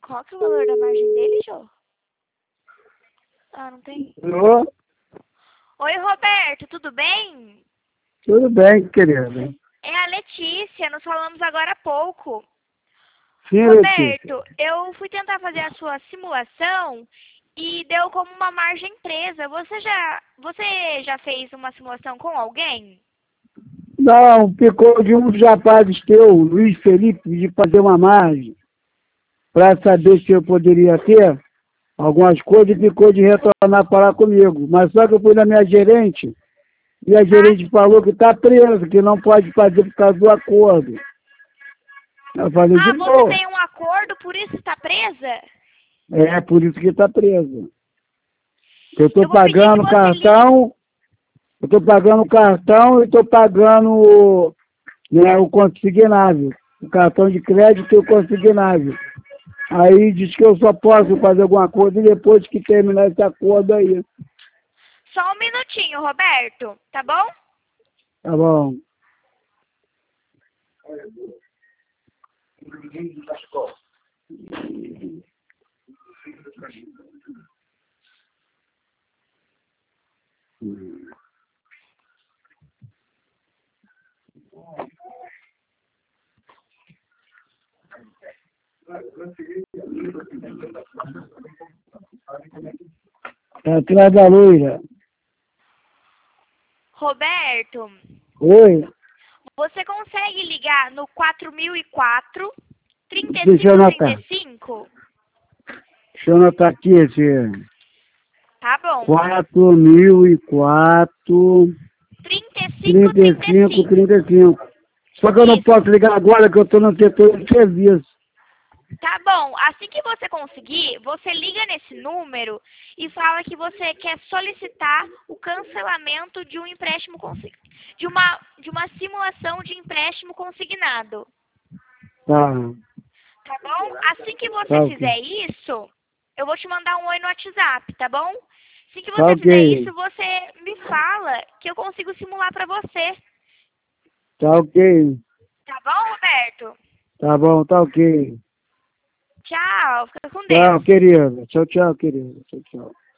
Qual que é o valor da margem dele, Jô? Ah, não tem. Alô? Oi, Roberto, tudo bem? Tudo bem, querida. É a Letícia, nós falamos agora há pouco. Sim, Letícia. Roberto, eu fui tentar fazer a sua simulação e deu como uma margem presa. Você já fez uma simulação com alguém? Não, ficou de um dos rapazes teu, Luiz Felipe, de fazer uma margem para saber se eu poderia ter algumas coisas e ficou de retornar para lá comigo. Mas só que eu fui na minha gerente e a Ah, gerente falou que está preso, que não pode fazer por causa do acordo. Eu falei, de você boa. tem um acordo, por isso está presa? É, por isso que está preso. Eu estou Eu vou pedir que pagando você ligue. cartão, eu estou pagando cartão e estou pagando o consignável. O cartão de crédito e o consignável. Aí diz que eu só posso fazer alguma coisa depois que terminar esse acordo aí. Só um minutinho, Roberto, tá bom? Tá bom. Tá atrás da loira. Roberto, Oi? você consegue ligar no 4004 Deixa eu anotar. 3535? Deixa eu anotar aqui esse. Tá bom. 4004 35 3535. 35. Só que eu não Isso. posso ligar agora que eu estou no setor de serviço. Tá bom. Assim que você conseguir, você liga nesse número e fala que você quer solicitar o cancelamento de um empréstimo de uma simulação de empréstimo consignado. Tá. Tá bom? Assim que você Tá ok. fizer isso, eu vou te mandar um oi no WhatsApp, tá bom? Assim que Tá você fizer ok. isso, você me fala que eu consigo simular pra você. Tá ok. Tá bom, Roberto? Tá bom, tá ok. Tchau, fica com Tchau, Deus. querida. Tchau, tchau, querida. Tchau, tchau.